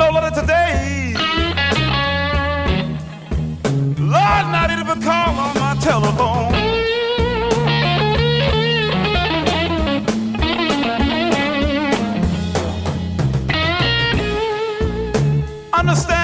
know that today, Lord, not even call on my telephone. Understand?